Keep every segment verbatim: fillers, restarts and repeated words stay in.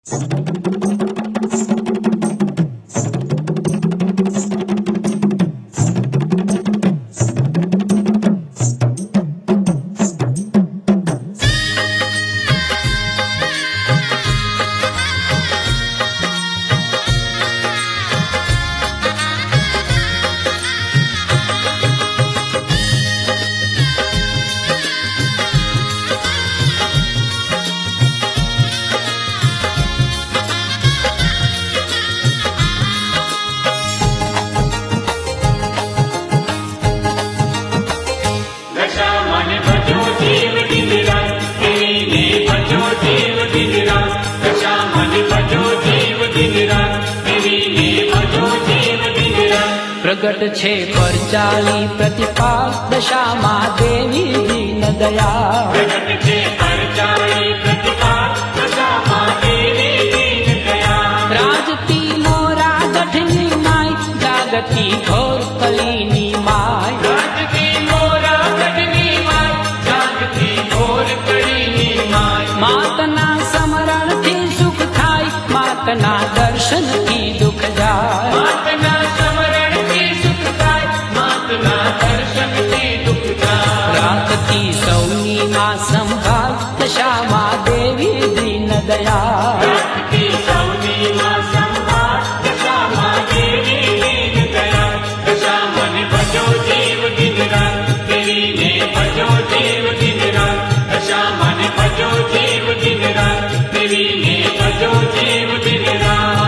प्रगट छे परचाली प्रतिपाल दशा मां देवी दीन दयाल। प्रगट छे परचाली प्रतिपाल दशा मां देवी दीन दयाल। राजती मोरा गठनी माय जागती घोर कलीनी माय। राजती मोरा गठनी माय जागती घोर कलीनी माय। मातना समरण थी सुख थाय मातना दर्शन थी दुख जाय। मातना समरण थी सुख थाय मातना दर्शन थी दुख जाय। रात की सौनी मां संभाल दशा मां देवी दीन दयाल। रात की सौनी मां संभाल दशा मां देवी दीन दयाल। दशा मन भजो जीव दिन रात तेरी ने भजो जीव दिन रात। दशा मन भजो जीव दिन रात तेरी ने भजो जीव दिन रात।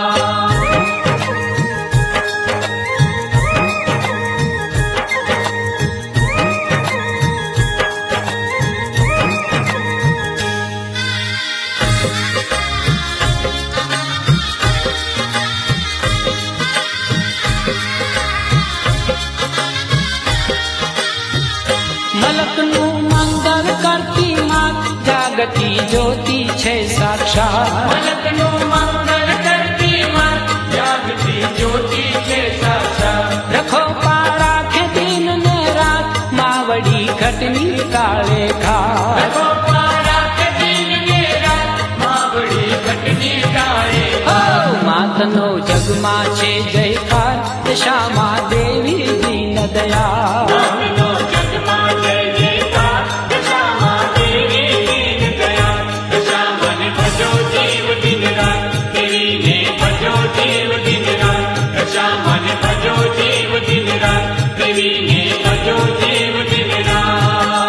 मलकनु मंगल करती मां जागती ज्योति छे साक्षात। मलकनु मंगल करती मां जागती ज्योति छे साक्षात। रखो पारा के दिन ने रात मावड़ी घटनी काले घाट। रखो पारा के दिन ने रात मावड़ी घटनी काले ओ मातनो जगमा छे जयकार दशा मां देवी दीन दयाल। मातनो जगमा जय जयकार दशा मां देवी दीन दयाल। दशा मन भजो जीव दिन रात तेरी ने भजो जीव दिन रात। दशा मन भजो जीव दिन रात तेरी ने भजो जीव दिन रात।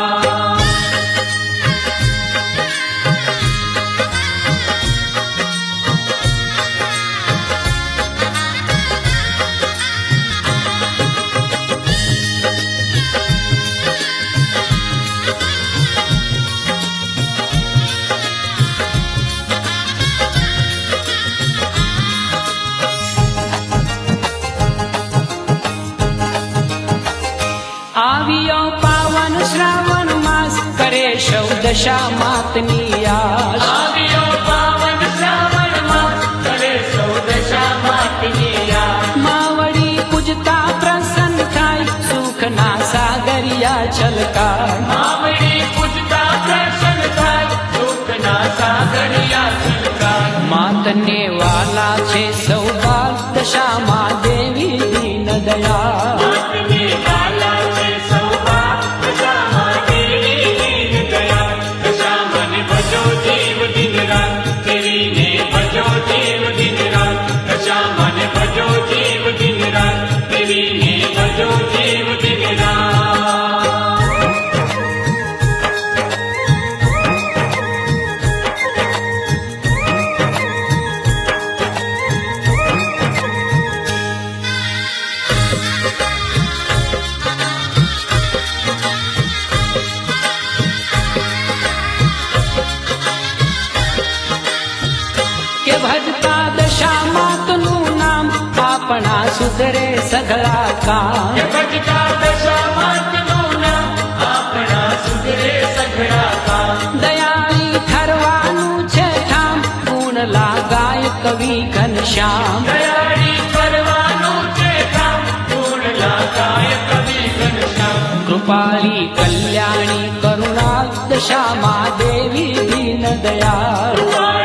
आवियो पावन श्रावण मास करे शौ दशा मातनी आस। आवियो पावन श्रावण मास करे सौ दशा मातनी आस। मावड़ी पूजता प्रसन्न थाय सुख ना सागरिया छलकाय। मावड़ी पूजता प्रसन्न थाय सुख ना सागरिया छलकाय। मातने वाला छे सौ बाल दशा मां देवी दीन दयाल। मातने वाला छे सौ बाल दशा मां देवी दीन दयाल। दशा मन भजो जीव दिन रात तेरी ने भजो जीव दिन रात। दशा मन भजो जीव दिन रात तेरी ने भजो जीव दिन रात। के भजता दशा मातनु नाम अपना सुधरे सगळा काम। ये भजता दशा मातनु नाम आपना सुधरे सगळा काम। दयाળી ठरવાનું છે ઠામ ગુણ લાગાય કવિ ઘનશ્યામ। दयाળી કરવાનું છે કામ ગુણ લાગાય કવિ ઘનશ્યામ। કૃપાળી કલ્યાણી કરુણા દશા માં દેવી દીન દયાળ।